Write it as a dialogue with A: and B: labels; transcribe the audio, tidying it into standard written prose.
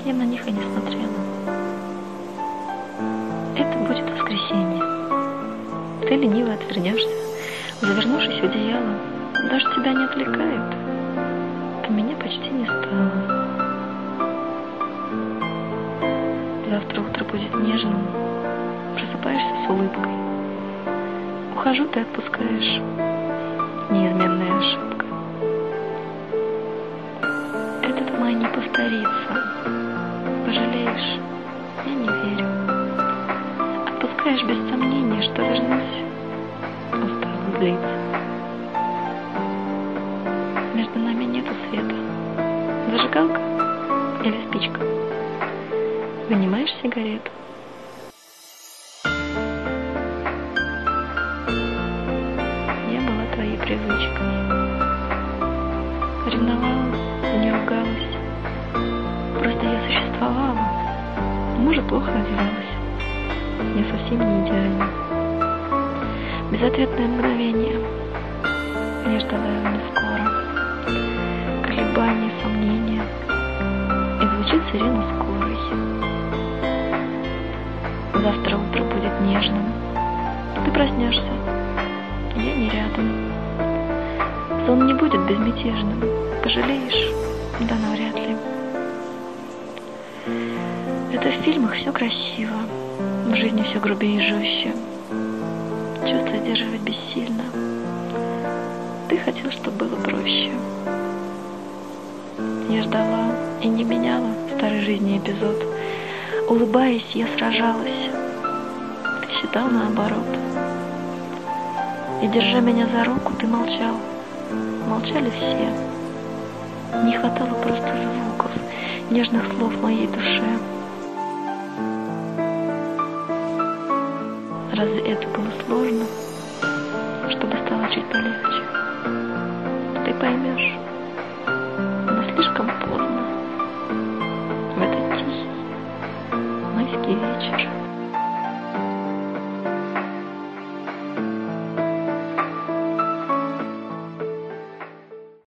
A: Я на них и не смотрела. Это будет воскресенье. Ты лениво отвернешься, завернувшись в одеяло. Дождь тебя не отвлекает, а меня почти не стало. Завтра утро будет нежным. Просыпаешься с улыбкой. Ухожу, ты отпускаешь. Неизменная ошибка. Этот май не повторится. Пожалеешь? Я не верю. Отпускаешь без сомнения, что вернусь. Устала злиться. Между нами нету света. Зажигалка или спичка? Вынимаешь сигарету? Я была твоей привычкой. Ревновала, не ругалась. Просто я существовала. Может, плохо одевалась. Я совсем не идеальна. Безответное мгновение. Я ждала его не скоро. Колебания, сомнения. И звучит сирена скорой. Завтра утро будет нежным. Ты проснешься. Я не рядом. Сон не будет безмятежным. Пожалеешь? Да навряд ли. Это в фильмах все красиво. В жизни все грубее и жестче. Чувства сдерживать бессильно. Ты хотел, чтобы было проще. Я ждала и не меняла старой жизни эпизод. Улыбаясь, я сражалась. Ты считал наоборот. И, держа меня за руку, ты молчал. Молчали все. Не хватало просто звуков, нежных слов в моей душе. Разве это было сложно, чтобы стало чуть полегче? Ты поймешь, но слишком поздно.